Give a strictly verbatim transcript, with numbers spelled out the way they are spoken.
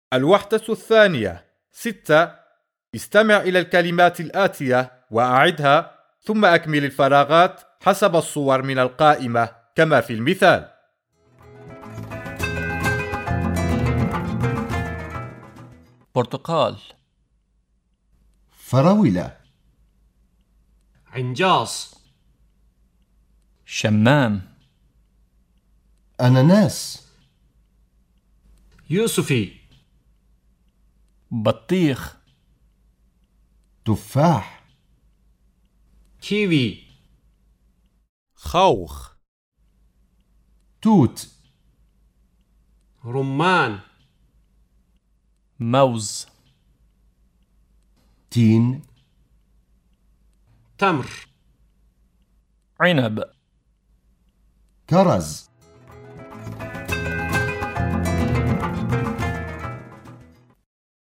الوحدة الثانية ستة. استمع إلى الكلمات الآتية وأعدها، ثم أكمل الفراغات حسب الصور من القائمة كما في المثال. برتقال، فراولة، عنجاص، شمام، أناناس، يوسفي، بطيخ، تفاح، كيوي، خوخ، توت، رمان، موز، تين، تمر، عنب، كرز،